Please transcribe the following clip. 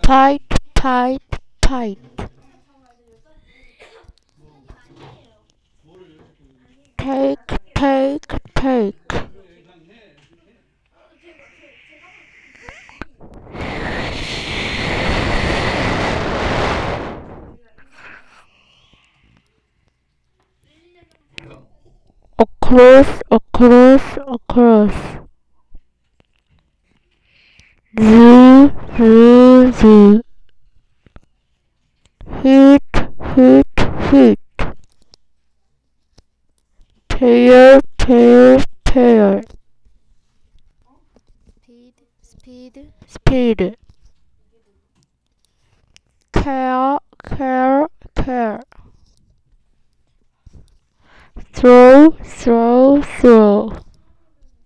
fight, fight, fight. Take, take, take. Across, across, across. Zoo, zoo, zoo. Hit, hit, hit. Pair, pair, pair. Speed, speed, Speed. Care, care, care. Throw, throw, throw.